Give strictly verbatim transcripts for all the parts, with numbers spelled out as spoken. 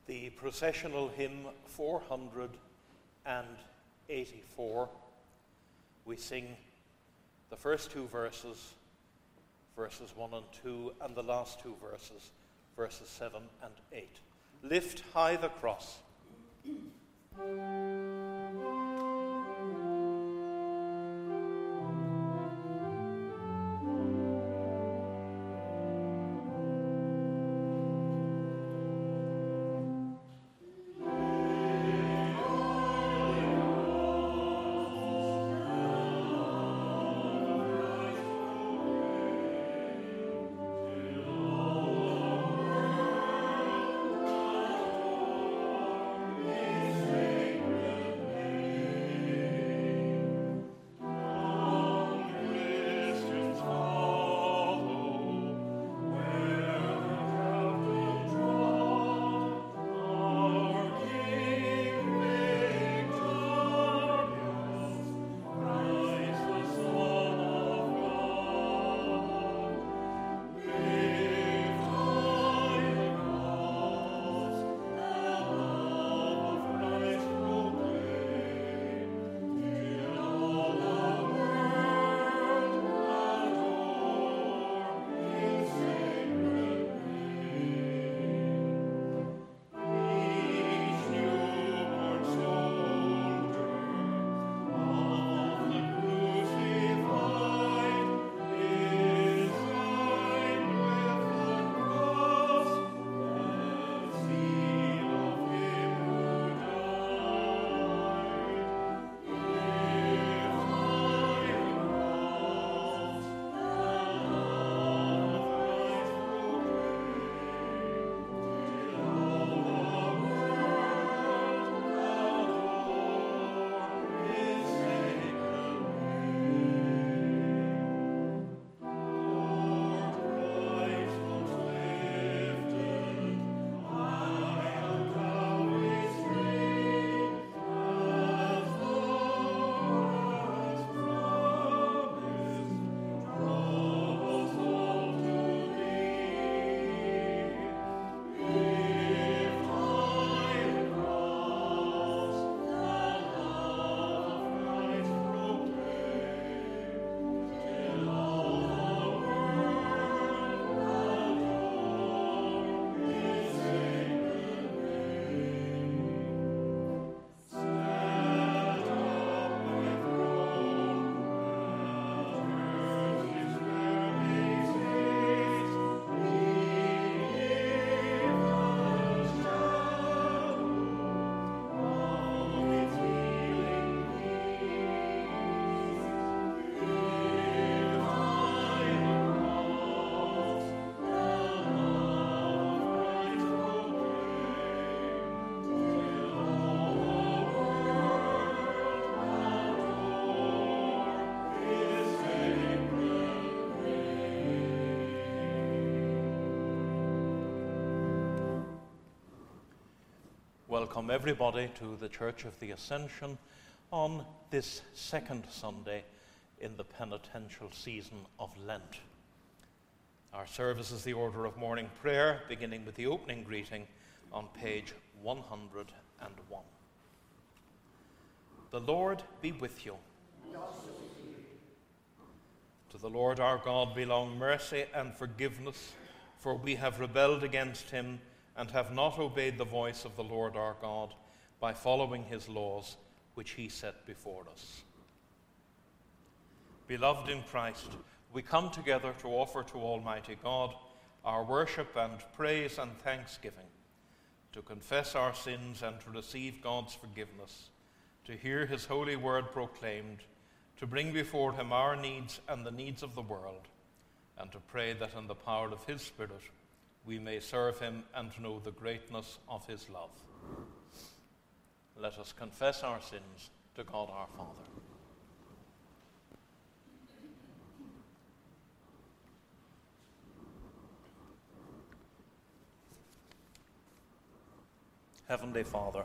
the processional hymn four hundred eighty-four. We sing the first two verses, verses one and two, and the last two verses, verses seven and eight. Lift high the cross. Welcome everybody to the Church of the Ascension on this second Sunday in the penitential season of Lent. Our service is the order of morning prayer, beginning with the opening greeting on page one hundred one. The Lord be with you. And also with you. To the Lord our God belong mercy and forgiveness, for we have rebelled against him and have not obeyed the voice of the Lord our God by following his laws, which he set before us. Beloved in Christ, we come together to offer to Almighty God our worship and praise and thanksgiving, to confess our sins and to receive God's forgiveness, to hear his holy word proclaimed, to bring before him our needs and the needs of the world, and to pray that in the power of his Spirit we may serve him and know the greatness of his love. Let us confess our sins to God our Father. Heavenly Father,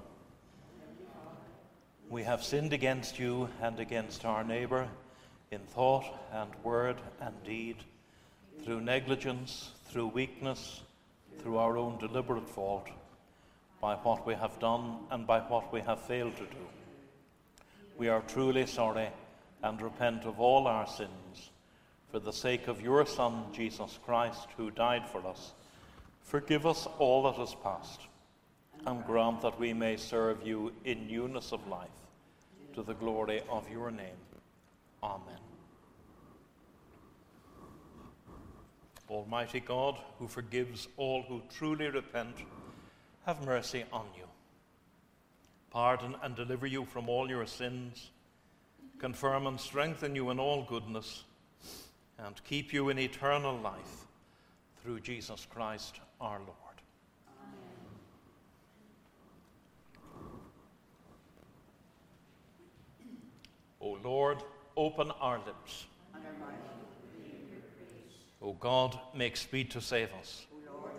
we have sinned against you and against our neighbor in thought and word and deed, through negligence, through weakness, through our own deliberate fault. by what we have done and by what we have failed to do. We are truly sorry and repent of all our sins. For the sake of your Son, Jesus Christ, who died for us, forgive us all that is past, and grant that we may serve you in newness of life, to the glory of your name. Amen. Almighty God, who forgives all who truly repent, have mercy on you. Pardon and deliver you from all your sins, confirm and strengthen you in all goodness, and keep you in eternal life, through Jesus Christ our Lord. O Lord, open our lips. O God, make speed to save us.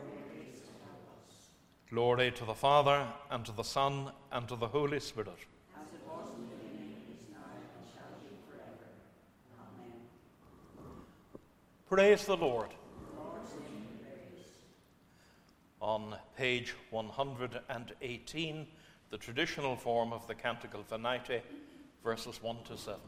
Glory to the Father, and to the Son, and to the Holy Spirit. As it was in the beginning, is now, and shall be forever. Amen. Praise the Lord. The Lord's name be praised. On page one hundred eighteen, the traditional form of the Canticle Venite, verses one to seven.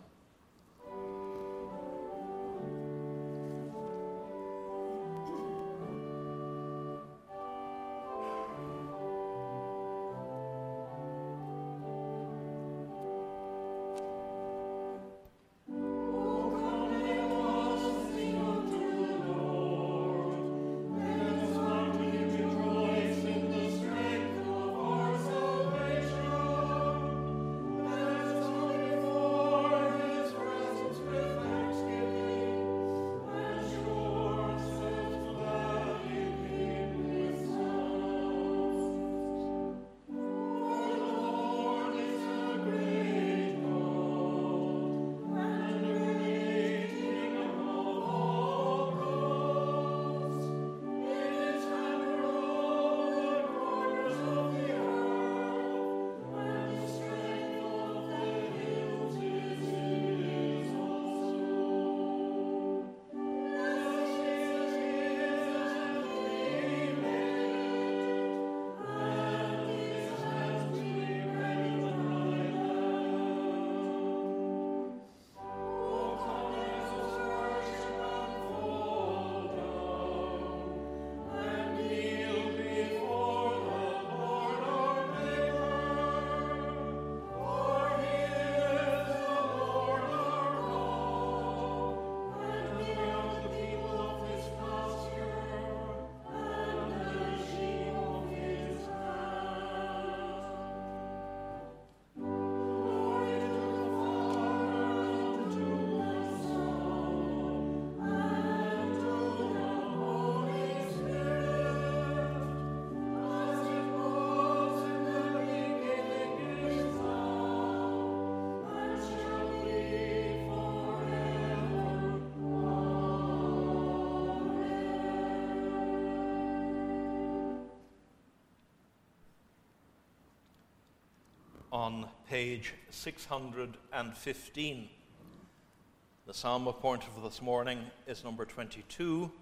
On page six hundred fifteen, the psalm appointed for this morning is number twenty-two,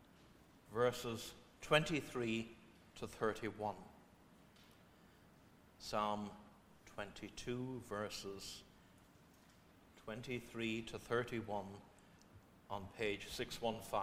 verses twenty-three to thirty-one. Psalm twenty-two, verses twenty-three to thirty-one on page six fifteen.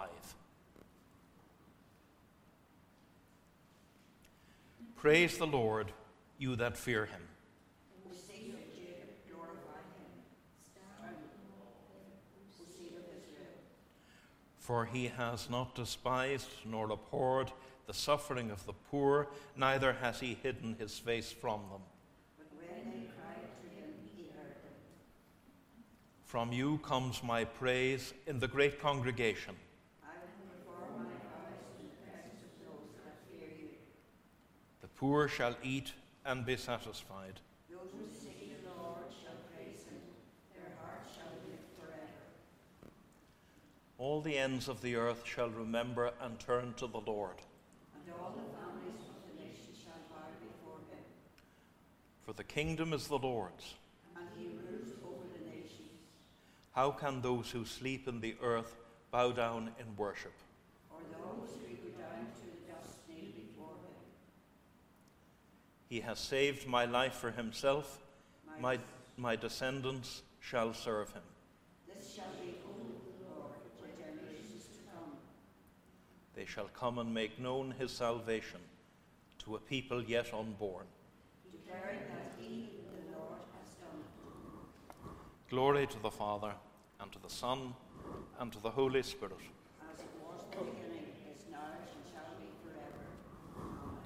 Praise the Lord, you that fear him. Who seed of Jacob, glorify him. Stand, who seed of Israel. For he has not despised nor abhorred the suffering of the poor, neither has he hidden his face from them. But when they cried to him, he heard them. From you comes my praise in the great congregation. I will perform my vows in the presence of those that fear you. The poor shall eat and be satisfied. Those who seek the Lord shall praise him. Their hearts shall live forever. All the ends of the earth shall remember and turn to the Lord. And all the families of the nations shall bow before him. For the kingdom is the Lord's. And he rules over the nations. How can those who sleep in the earth bow down in worship? Or those who go down to the dust kneel before him. He has saved my life for himself. My, my descendants shall serve him. This shall be told the Lord for generations to come. They shall come and make known his salvation to a people yet unborn. Declaring that he, the Lord, has done it. Glory to the Father, and to the Son, and to the Holy Spirit. As it was in the beginning, is now, and shall be forever. Amen.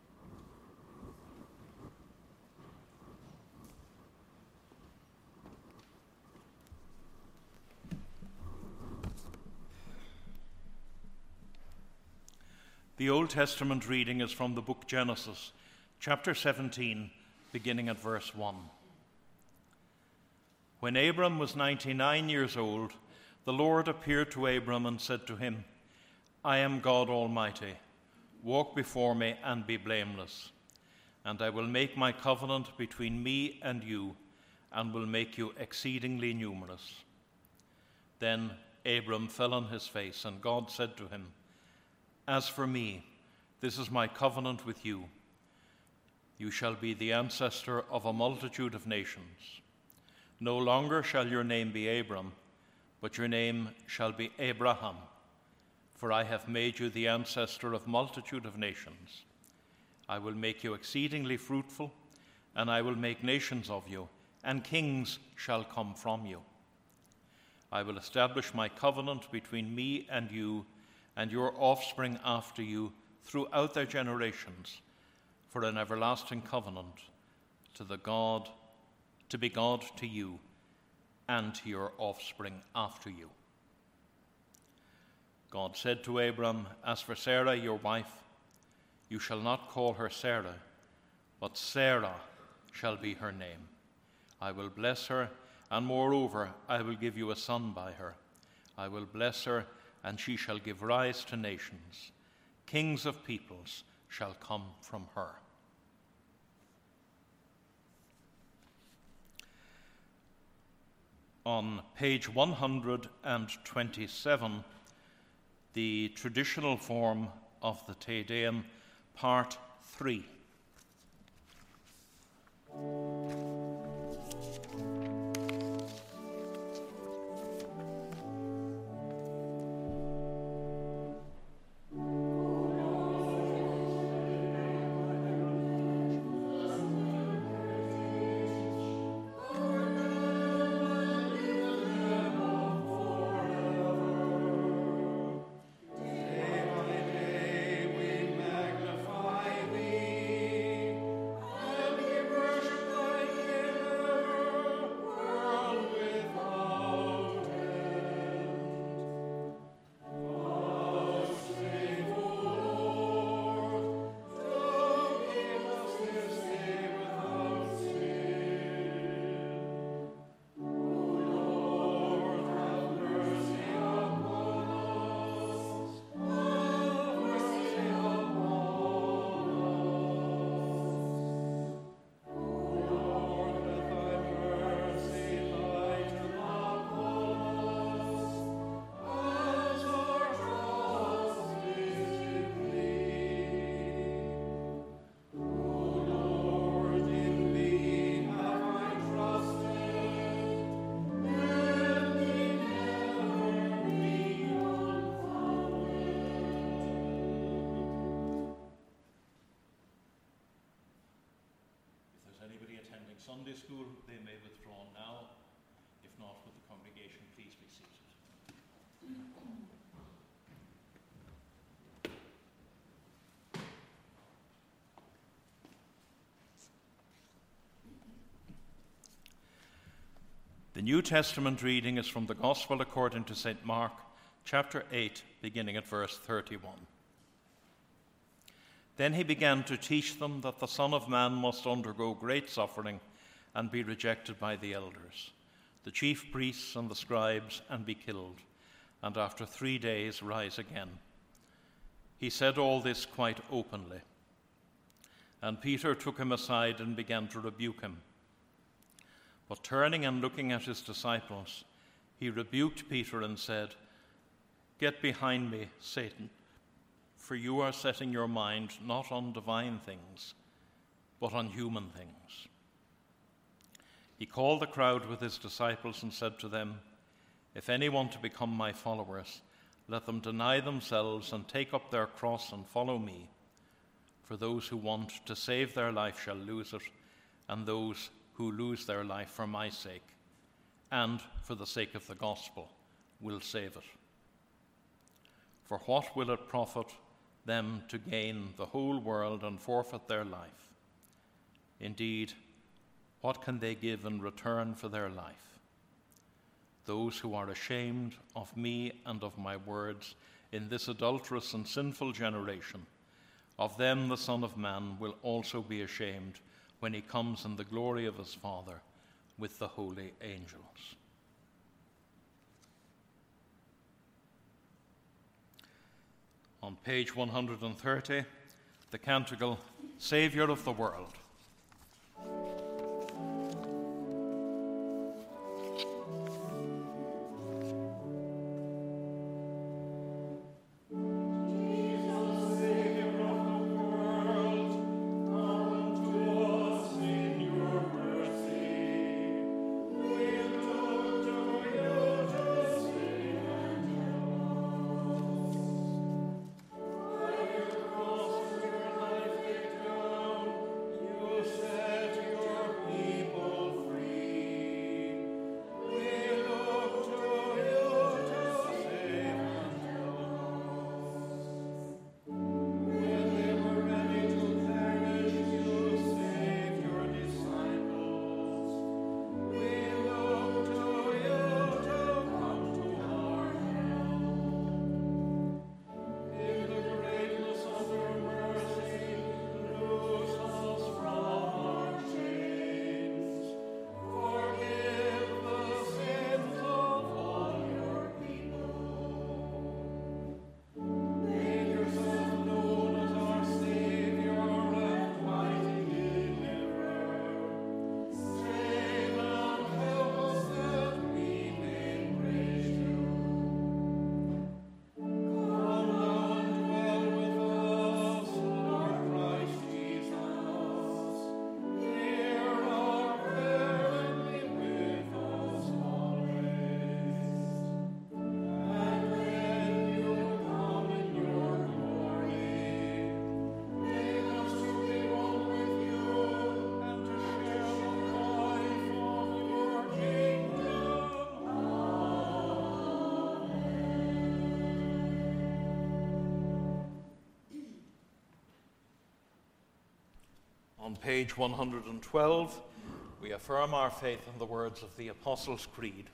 The Old Testament reading is from the book Genesis, chapter seventeen, beginning at verse one. When Abram was ninety-nine years old, the Lord appeared to Abram and said to him, I am God Almighty. Walk before me and be blameless. And I will make my covenant between me and you, and will make you exceedingly numerous. Then Abram fell on his face, and God said to him, As for me, this is my covenant with you. You shall be the ancestor of a multitude of nations. No longer shall your name be Abram, but your name shall be Abraham, for I have made you the ancestor of multitude of nations. I will make you exceedingly fruitful, and I will make nations of you, and kings shall come from you. I will establish my covenant between me and you, and your offspring after you throughout their generations, for an everlasting covenant to the God, to be God to you and to your offspring after you. God said to Abram, As for Sarah, your wife, you shall not call her Sarah, but Sarah shall be her name. I will bless her, and moreover, I will give you a son by her. I will bless her, and she shall give rise to nations. Kings of peoples shall come from her. On page one hundred twenty-seven, the traditional form of the Te Deum, part three. Sunday school, they may withdraw now. If not, would the congregation please be seated. The New Testament reading is from the Gospel according to Saint Mark, chapter eight, beginning at verse thirty-one. Then he began to teach them that the Son of Man must undergo great suffering and be rejected by the elders, the chief priests and the scribes, and be killed, and after three days rise again. He said all this quite openly. And Peter took him aside and began to rebuke him. But turning and looking at his disciples, he rebuked Peter and said, Get behind me, Satan, for you are setting your mind not on divine things, but on human things. He called the crowd with his disciples and said to them, "If any want to become my followers, let them deny themselves and take up their cross and follow me. For those who want to save their life shall lose it, and those who lose their life for my sake, and for the sake of the gospel, will save it. For what will it profit them to gain the whole world and forfeit their life? Indeed, what can they give in return for their life? Those who are ashamed of me and of my words in this adulterous and sinful generation, of them the Son of Man will also be ashamed when he comes in the glory of his Father with the holy angels." On page one hundred thirty, the canticle, "Saviour of the World." On page one hundred twelve, we affirm our faith in the words of the Apostles' Creed.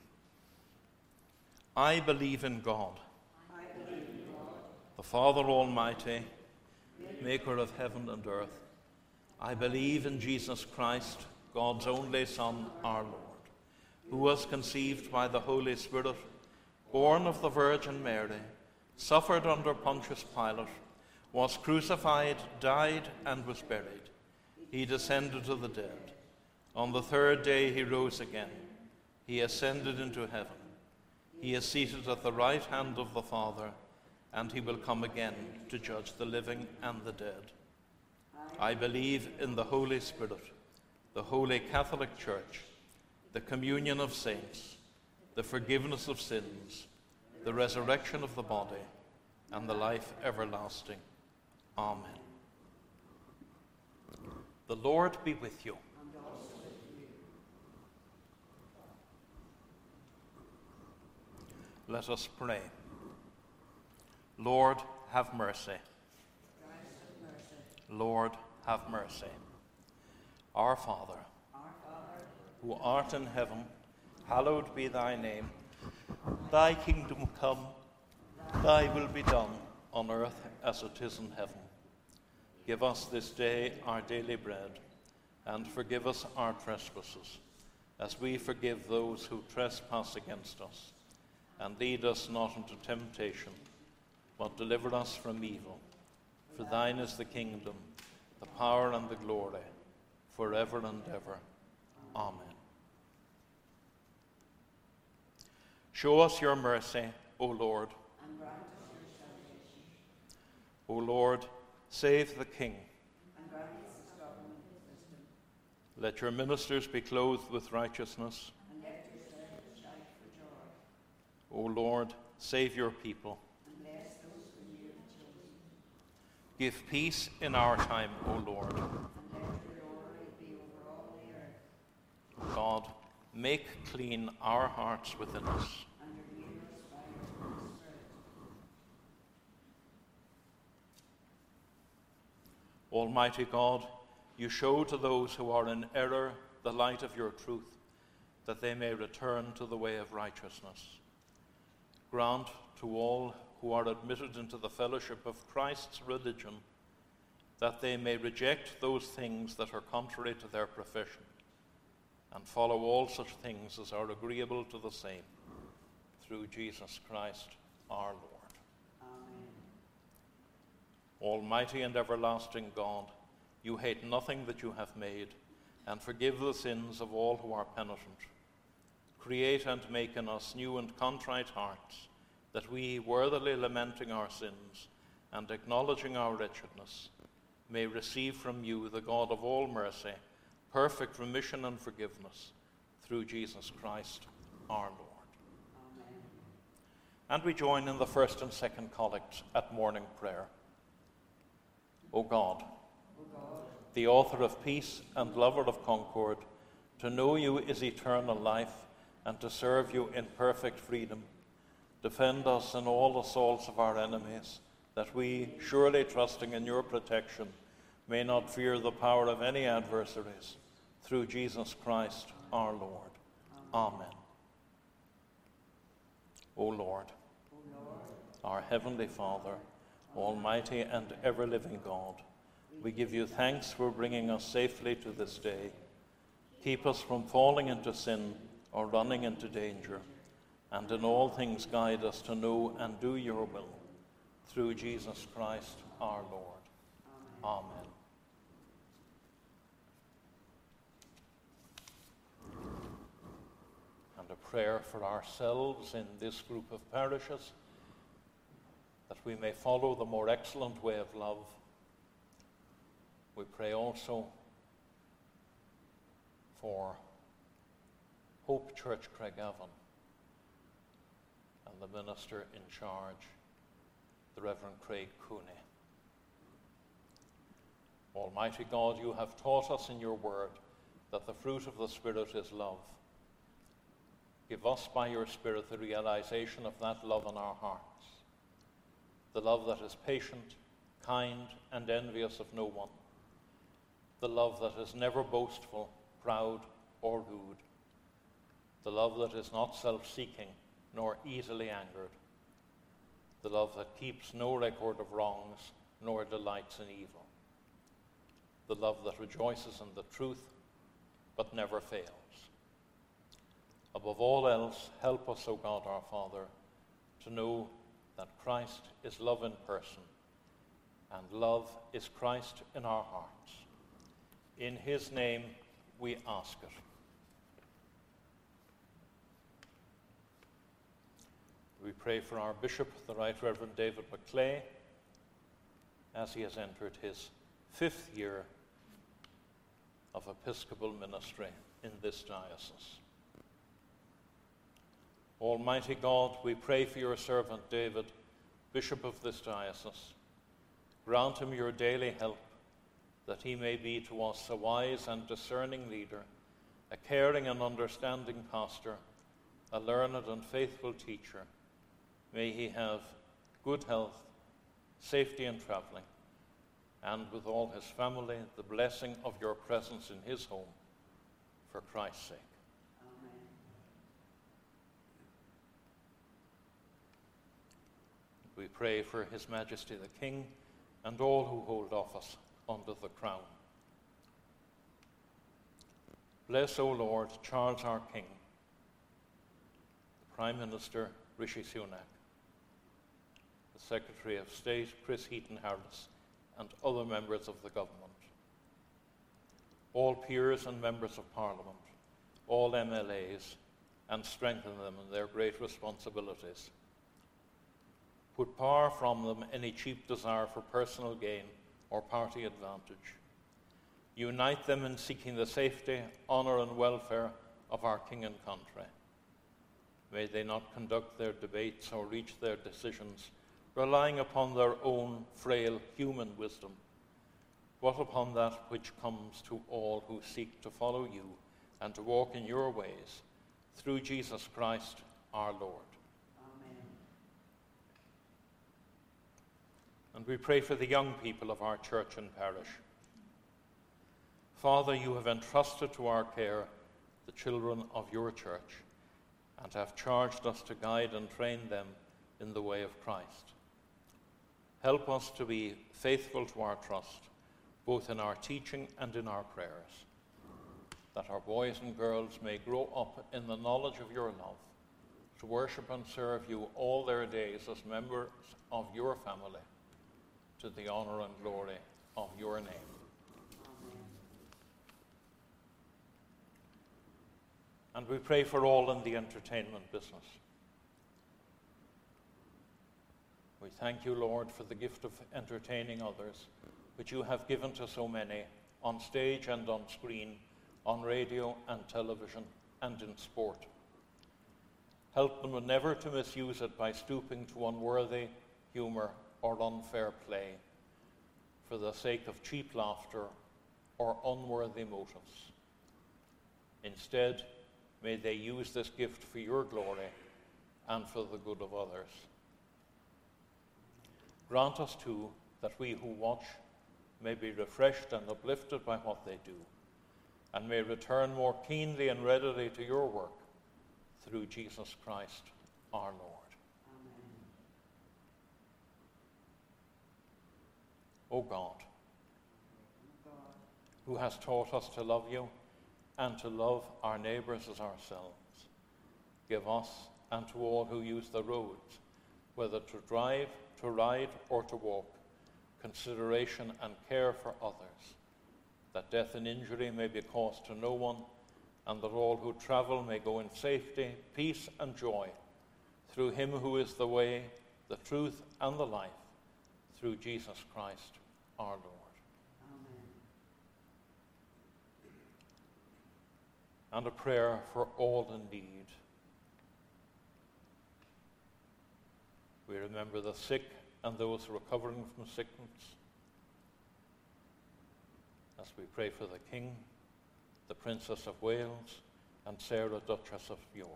I believe in God, I believe in God, the Father Almighty, maker of heaven and earth. I believe in Jesus Christ, God's only Son, our Lord, who was conceived by the Holy Spirit, born of the Virgin Mary, suffered under Pontius Pilate, was crucified, died, and was buried. He descended to the dead. On the third day he rose again. He ascended into heaven. He is seated at the right hand of the Father, and he will come again to judge the living and the dead. I believe in the Holy Spirit, the Holy Catholic Church, the communion of saints, the forgiveness of sins, the resurrection of the body, and the life everlasting. Amen. The Lord be with you. and also with you. Let us pray. Lord, have mercy. Christ have mercy. Lord, have mercy. Our Father, Our Father, who art in heaven, hallowed be thy name. Thy kingdom come, thy will be done, on earth as it is in heaven. Give us this day our daily bread, and forgive us our trespasses, as we forgive those who trespass against us. And lead us not into temptation, but deliver us from evil. For thine is the kingdom, the power, and the glory, forever and ever. Amen. Show us your mercy, O Lord. and grant us your salvation. O Lord, save the King. And grant us his government, his Let your ministers be clothed with righteousness. And let your servants shout for joy. O Lord, save your people. And bless those whom you have chosen. Give peace in our time, O Lord. And let your glory be over all the earth. God, make clean our hearts within us. And renew us by your Holy Spirit. Almighty God, you show to those who are in error the light of your truth, that they may return to the way of righteousness. Grant to all who are admitted into the fellowship of Christ's religion that they may reject those things that are contrary to their profession, and follow all such things as are agreeable to the same, through Jesus Christ our Lord. Amen. Almighty and everlasting God, you hate nothing that you have made, and forgive the sins of all who are penitent. Create and make in us new and contrite hearts, that we, worthily lamenting our sins and acknowledging our wretchedness, may receive from you, the God of all mercy, perfect remission and forgiveness, through Jesus Christ our Lord. Amen. And we join in the first and second collects at morning prayer. O God, the author of peace and lover of concord, to know you is eternal life, and to serve you in perfect freedom. Defend us in all assaults of our enemies, that we, surely trusting in your protection, may not fear the power of any adversaries, through Jesus Christ our Lord. Amen. O Lord, our heavenly Father, almighty and ever-living God, we give you thanks for bringing us safely to this day. Keep us from falling into sin or running into danger, and in all things guide us to know and do your will, through Jesus Christ our Lord. Amen. And a prayer for ourselves in this group of parishes, that we may follow the more excellent way of love. We pray also for Hope Church Craigavon and the minister in charge, the Reverend Craig Cooney. Almighty God, you have taught us in your word that the fruit of the Spirit is love. Give us by your Spirit the realization of that love in our hearts, the love that is patient, kind, and envious of no one, the love that is never boastful, proud, or rude, the love that is not self-seeking nor easily angered, the love that keeps no record of wrongs nor delights in evil, the love that rejoices in the truth but never fails. Above all else, help us, O God our Father, to know that Christ is love in person, and love is Christ in our hearts. In his name we ask it. We pray for our Bishop, the Right Reverend David McClay, as he has entered his fifth year of episcopal ministry in this diocese. Almighty God, we pray for your servant David, Bishop of this diocese. Grant him your daily help, that he may be to us a wise and discerning leader, a caring and understanding pastor, a learned and faithful teacher. May he have good health, safety in traveling, and with all his family, the blessing of your presence in his home, for Christ's sake. Amen. We pray for His Majesty the King and all who hold office under the crown. Bless, O Lord, Charles our King, the Prime Minister Rishi Sunak, the Secretary of State Chris Heaton Harris, and other members of the government, all peers and members of Parliament, all M L As, and strengthen them in their great responsibilities. Put far from them any cheap desire for personal gain or party advantage. Unite them in seeking the safety, honour and welfare of our King and country. May they not conduct their debates or reach their decisions relying upon their own frail human wisdom, but upon that which comes to all who seek to follow you and to walk in your ways, through Jesus Christ our Lord. Amen. And we pray for the young people of our church and parish. Father, you have entrusted to our care the children of your church and have charged us to guide and train them in the way of Christ. Help us to be faithful to our trust, both in our teaching and in our prayers, that our boys and girls may grow up in the knowledge of your love, to worship and serve you all their days as members of your family, to the honour and glory of your name. Amen. And we pray for all in the entertainment business. We thank you, Lord, for the gift of entertaining others, which you have given to so many, on stage and on screen, on radio and television, and in sport. Help them never to misuse it by stooping to unworthy humour or unfair play for the sake of cheap laughter or unworthy motives. Instead, may they use this gift for your glory and for the good of others. Grant us, too, that we who watch may be refreshed and uplifted by what they do, and may return more keenly and readily to your work through Jesus Christ our Lord. Amen. O God, God, who has taught us to love you and to love our neighbours as ourselves, give us and to all who use the roads, whether to drive, to ride, or to walk, consideration and care for others, that death and injury may be caused to no one, and that all who travel may go in safety, peace, and joy, through him who is the way, the truth, and the life, through Jesus Christ our Lord. Amen. And a prayer for all in need. We remember the sick and those recovering from sickness, as we pray for the King, the Princess of Wales, and Sarah, Duchess of York.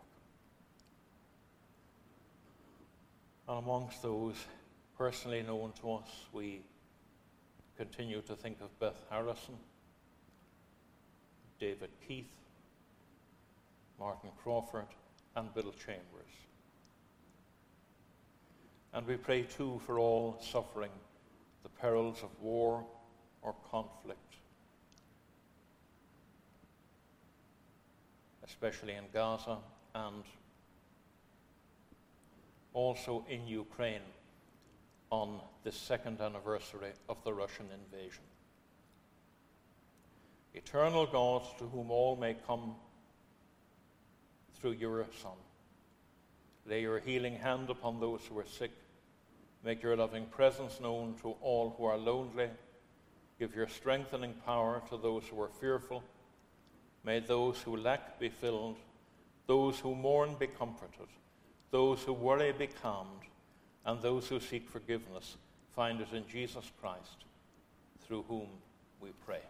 And amongst those personally known to us, we continue to think of Beth Harrison, David Keith, Martin Crawford, and Bill Chambers. And we pray too for all suffering the perils of war or conflict, especially in Gaza and also in Ukraine on the second anniversary of the Russian invasion. Eternal God, to whom all may come through your Son, lay your healing hand upon those who are sick. Make your loving presence known to all who are lonely. Give your strengthening power to those who are fearful. May those who lack be filled, those who mourn be comforted, those who worry be calmed, and those who seek forgiveness find it in Jesus Christ, through whom we pray.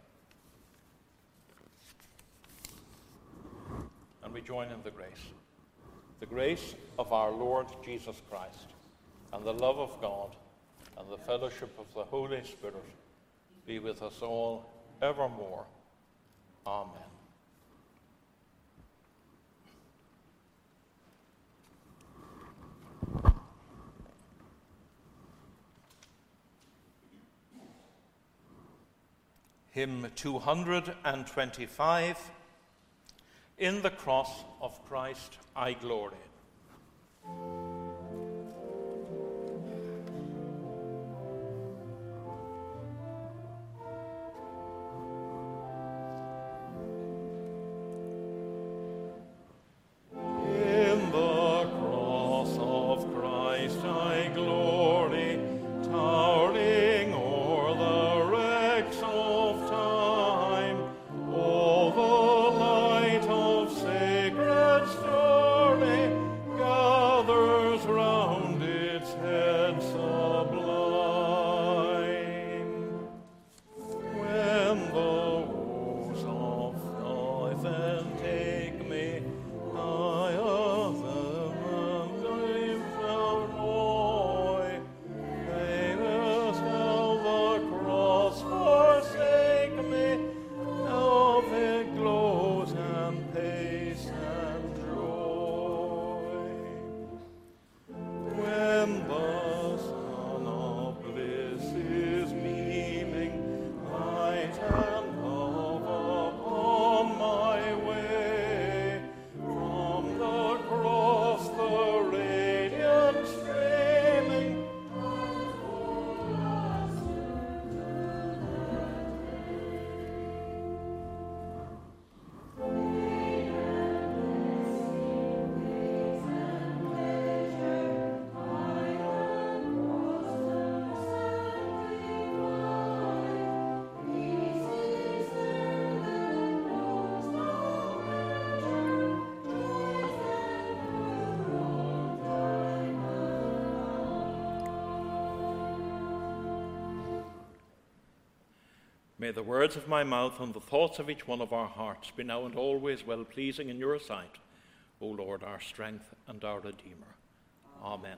And we join in the grace. The grace of our Lord Jesus Christ, and the love of God, and the fellowship of the Holy Spirit be with us all evermore. Amen. Hymn two hundred twenty-five, In the Cross of Christ I Glory. Towering o'er the wrecks of time. May the words of my mouth and the thoughts of each one of our hearts be now and always well-pleasing in your sight, O Lord, our strength and our Redeemer. Amen.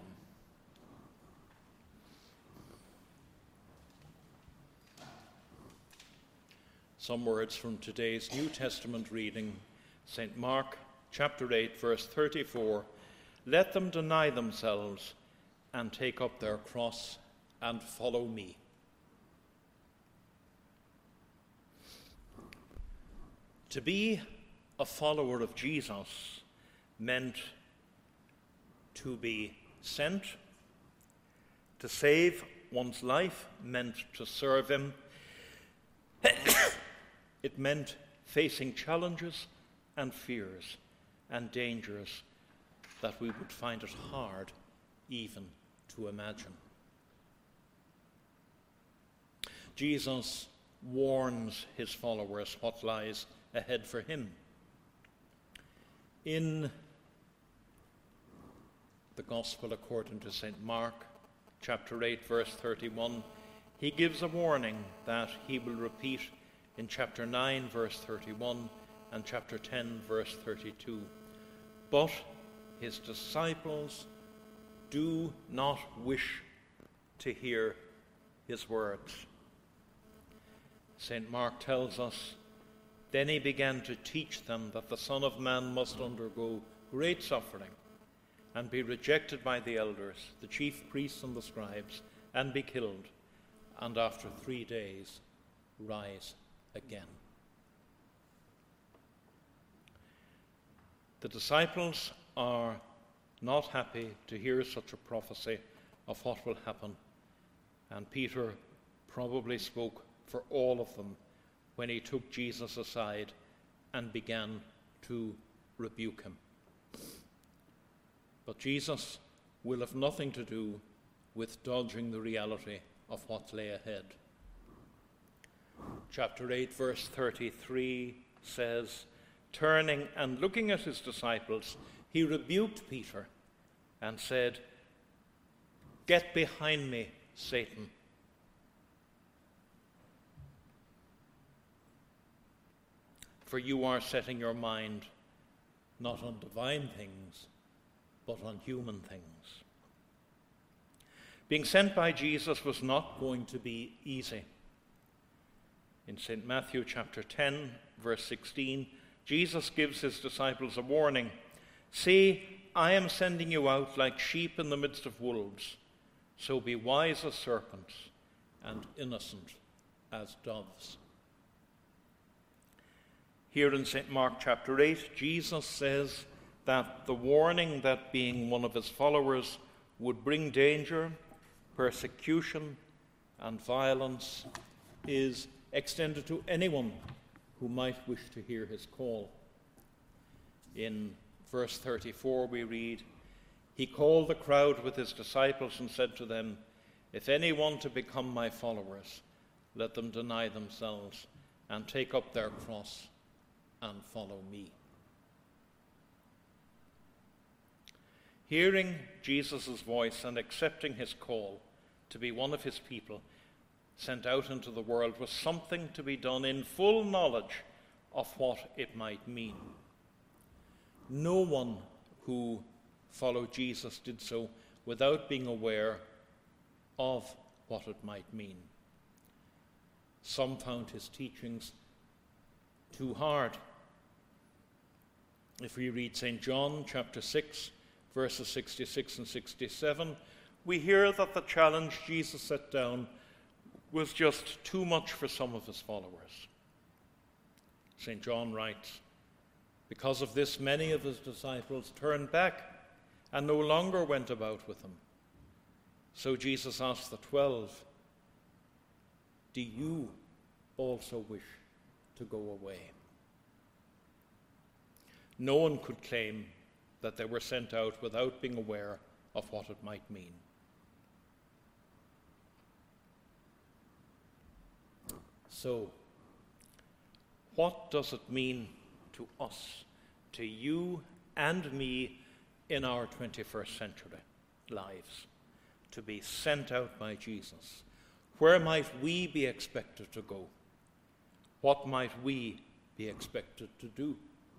Some words from today's New Testament reading, Saint Mark chapter eight, verse thirty-four. Let them deny themselves and take up their cross and follow me. To be a follower of Jesus meant to be sent. To save one's life meant to serve him. It meant facing challenges and fears and dangers that we would find it hard even to imagine. Jesus warns his followers what lies ahead for him. In the Gospel according to Saint Mark, chapter eight, verse thirty-one, he gives a warning that he will repeat in chapter nine, verse thirty-one, and chapter ten, verse thirty-two. But his disciples do not wish to hear his words. Saint Mark tells us, then he began to teach them that the Son of Man must undergo great suffering and be rejected by the elders, the chief priests and the scribes, and be killed, and after three days rise again. The disciples are not happy to hear such a prophecy of what will happen, and Peter probably spoke for all of them when he took Jesus aside and began to rebuke him. But Jesus will have nothing to do with dodging the reality of what lay ahead. Chapter eight, verse thirty-three says, turning and looking at his disciples, he rebuked Peter and said, "Get behind me, Satan. For you are setting your mind not on divine things, but on human things." Being sent by Jesus was not going to be easy. In Saint Matthew chapter ten, verse sixteen, Jesus gives his disciples a warning. "See, I am sending you out like sheep in the midst of wolves, so be wise as serpents and innocent as doves." Here in Saint Mark chapter eight, Jesus says that the warning that being one of his followers would bring danger, persecution, and violence is extended to anyone who might wish to hear his call. In verse thirty-four we read, "He called the crowd with his disciples and said to them, 'If any want to become my followers, let them deny themselves and take up their cross and follow me.'" Hearing Jesus' voice and accepting his call to be one of his people sent out into the world was something to be done in full knowledge of what it might mean. No one who followed Jesus did so without being aware of what it might mean. Some found his teachings too hard. If we read Saint John chapter six, verses sixty-six and sixty-seven, we hear that the challenge Jesus set down was just too much for some of his followers. Saint John writes, "Because of this, many of his disciples turned back and no longer went about with him. So Jesus asked the twelve, 'Do you also wish to go away?'" No one could claim that they were sent out without being aware of what it might mean. So, what does it mean to us, to you and me in our twenty-first century lives, to be sent out by Jesus? Where might we be expected to go? what might we be expected to do?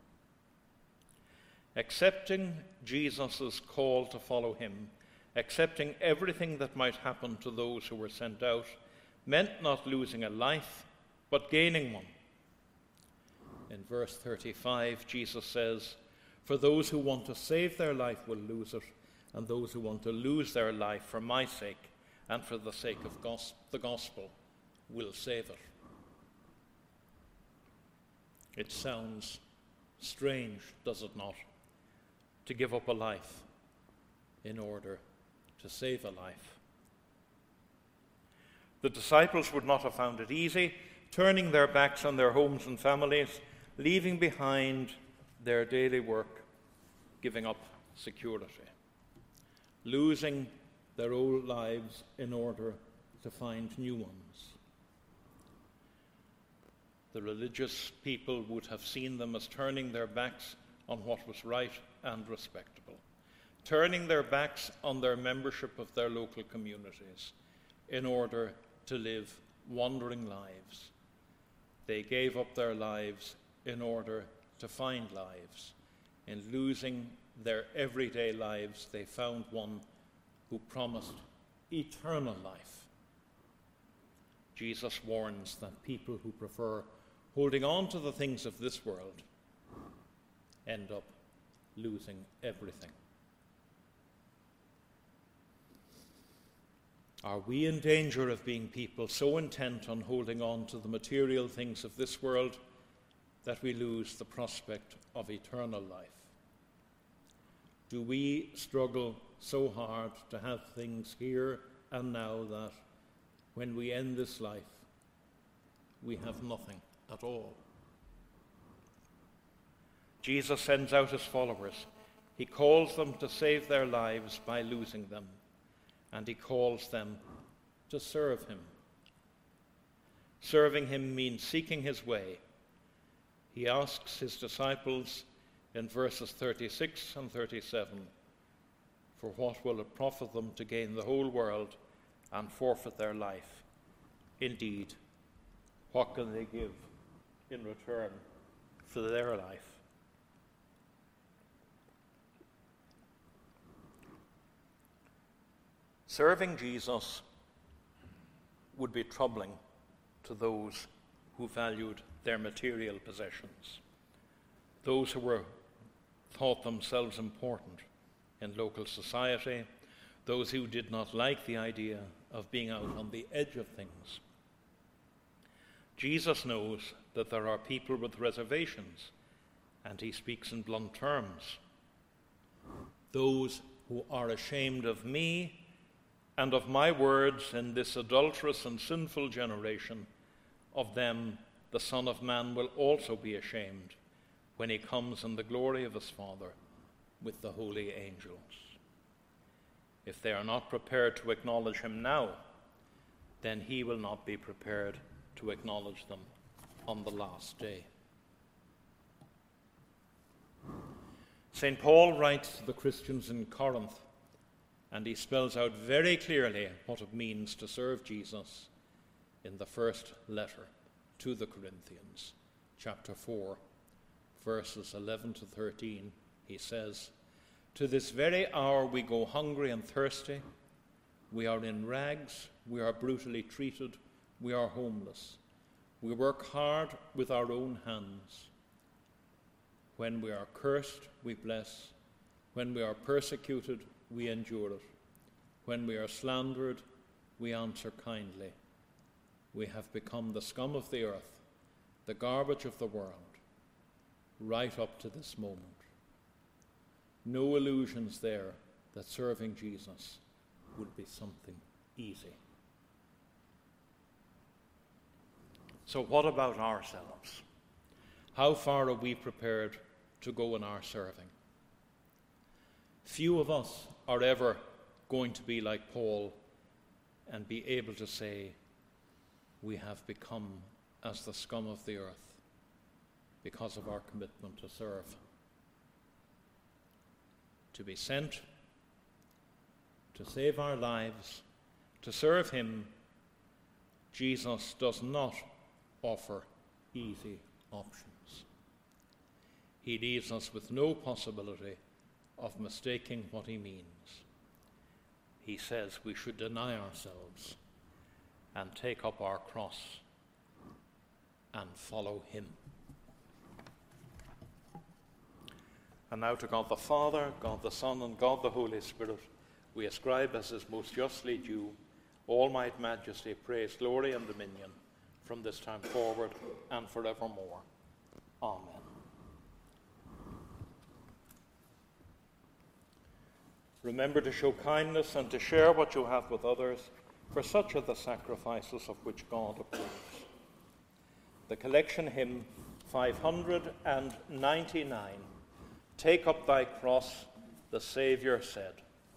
Accepting Jesus' call to follow him, accepting everything that might happen to those who were sent out, meant not losing a life, but gaining one. In verse thirty-five, Jesus says, "For those who want to save their life will lose it, and those who want to lose their life for my sake and for the sake of gos- the gospel will save it." It sounds strange, does it not, to give up a life in order to save a life. The disciples would not have found it easy, turning their backs on their homes and families, leaving behind their daily work, giving up security, losing their old lives in order to find new ones. The religious people would have seen them as turning their backs on what was right and respectable, turning their backs on their membership of their local communities in order to live wandering lives. They gave up their lives in order to find lives. In losing their everyday lives, they found one who promised eternal life. Jesus warns that people who prefer holding on to the things of this world end up losing everything. Are we in danger of being people so intent on holding on to the material things of this world that we lose the prospect of eternal life? Do we struggle so hard to have things here and now that when we end this life, we have nothing at all? Jesus sends out his followers. He calls them to save their lives by losing them, and he calls them to serve him. Serving him means seeking his way. He asks his disciples in verses thirty-six and thirty-seven, "For what will it profit them to gain the whole world and forfeit their life? Indeed, what can they give in return for their life?" Serving Jesus would be troubling to those who valued their material possessions, those who were thought themselves important in local society, those who did not like the idea of being out on the edge of things. Jesus knows that there are people with reservations, and he speaks in blunt terms. "Those who are ashamed of me and of my words in this adulterous and sinful generation, of them the Son of Man will also be ashamed when he comes in the glory of his Father with the holy angels." If they are not prepared to acknowledge him now, then he will not be prepared to acknowledge them on the last day. Saint Paul writes to the Christians in Corinth, and he spells out very clearly what it means to serve Jesus in the first letter to the Corinthians, chapter four, verses eleven to thirteen. He says, "To this very hour we go hungry and thirsty. We are in rags. We are brutally treated. We are homeless. We work hard with our own hands. When we are cursed, we bless. When we are persecuted, we endure it. When we are slandered, we answer kindly. We have become the scum of the earth, the garbage of the world, right up to this moment." No illusions there that serving Jesus would be something easy. So what about ourselves? How far are we prepared to go in our serving? Few of us are ever going to be like Paul and be able to say, "We have become as the scum of the earth because of our commitment to serve." To be sent, to save our lives, to serve him, Jesus does not offer easy options. He leaves us with no possibility of mistaking what he means. He says we should deny ourselves and take up our cross and follow him. And now to God the Father, God the Son, and God the Holy Spirit, we ascribe as is most justly due all might, majesty, praise, glory, and dominion from this time forward and forevermore. Amen. Remember to show kindness and to share what you have with others, for such are the sacrifices of which God approves. The collection hymn five hundred ninety-nine, Take Up Thy Cross, the Saviour said.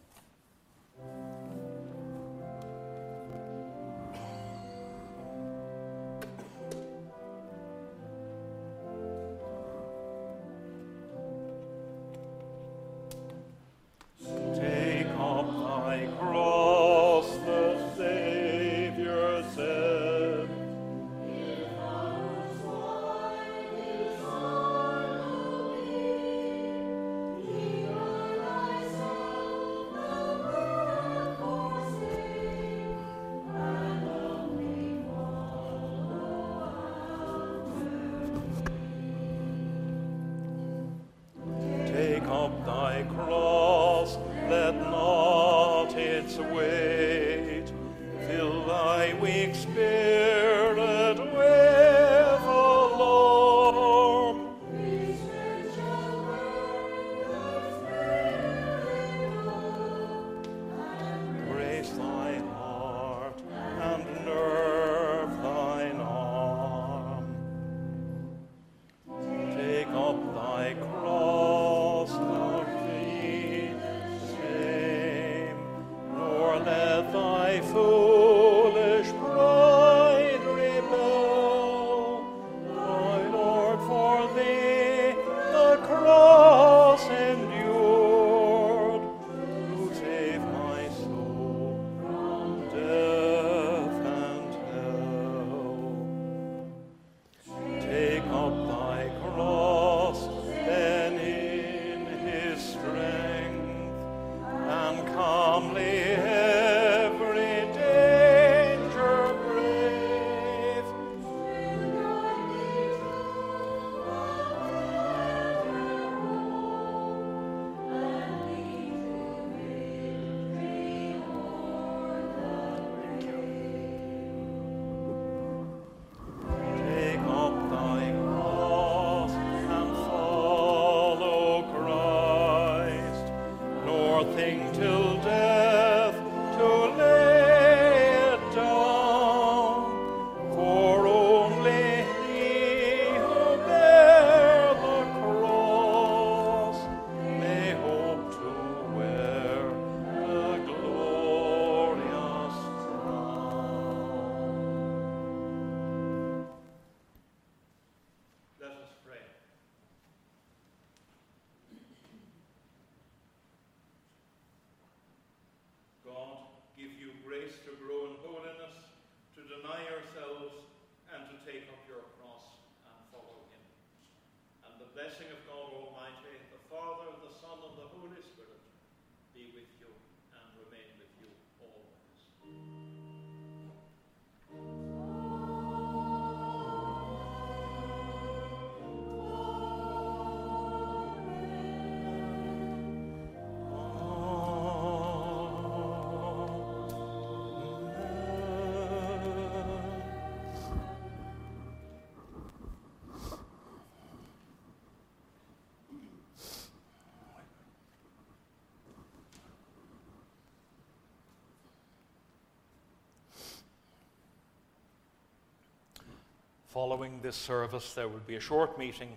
Following this service, there will be a short meeting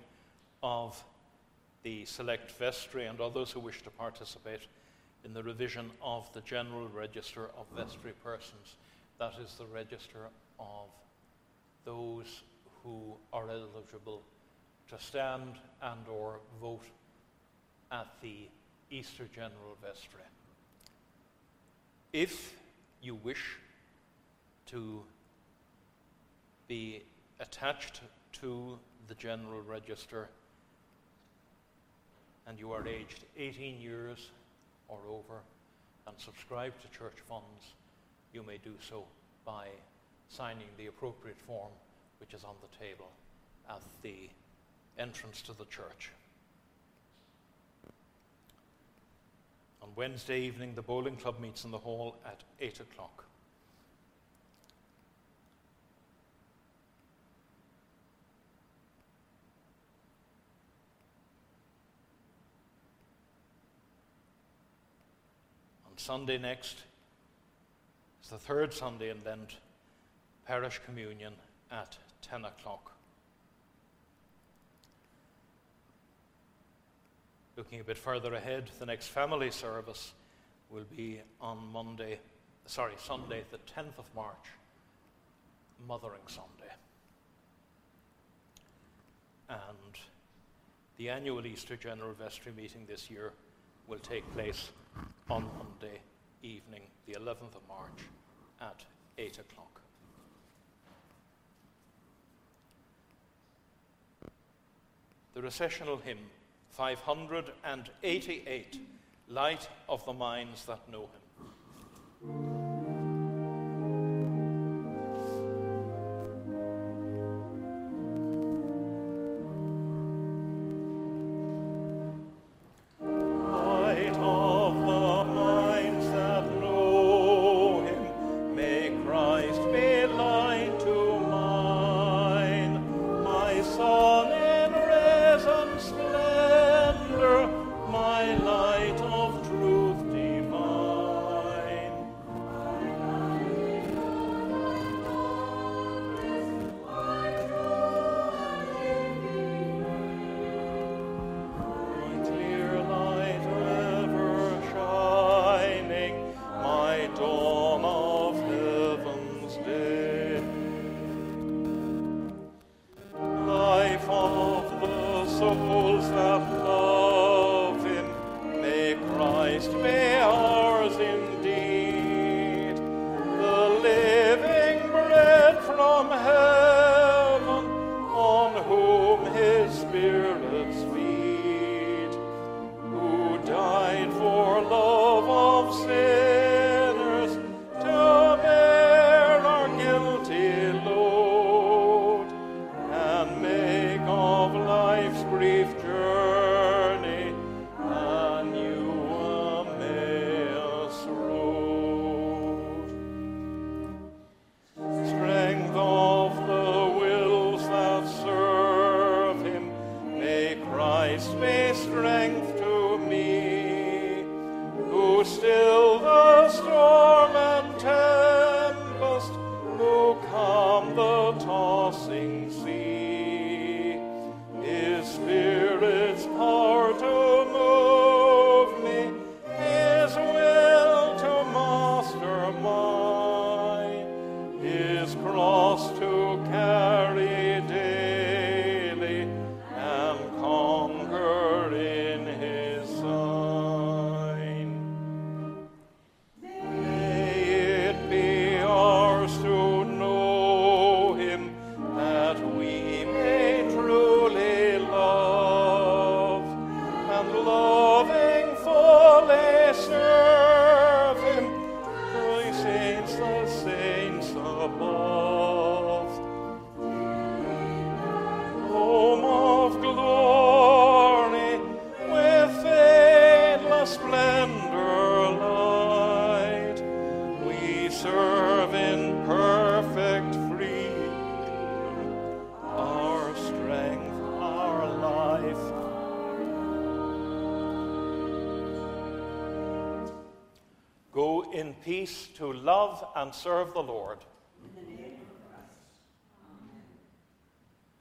of the select vestry and others who wish to participate in the revision of the General Register of Vestry Persons. That is the register of those who are eligible to stand and or vote at the Easter General Vestry. If you wish to be attached to the General Register and you are aged eighteen years or over and subscribe to church funds, you may do so by signing the appropriate form which is on the table at the entrance to the church. On Wednesday evening, the bowling club meets in the hall at eight o'clock. On Sunday next is the third Sunday in Lent, parish communion at ten o'clock. Looking a bit further ahead, the next family service will be on Monday, sorry, Sunday, the tenth of March, Mothering Sunday. And the annual Easter General Vestry meeting this year will take place on Monday evening, the eleventh of March, at eight o'clock. The recessional hymn, five hundred eighty-eight, Light of the Minds That Know Him. In peace to love and serve the Lord.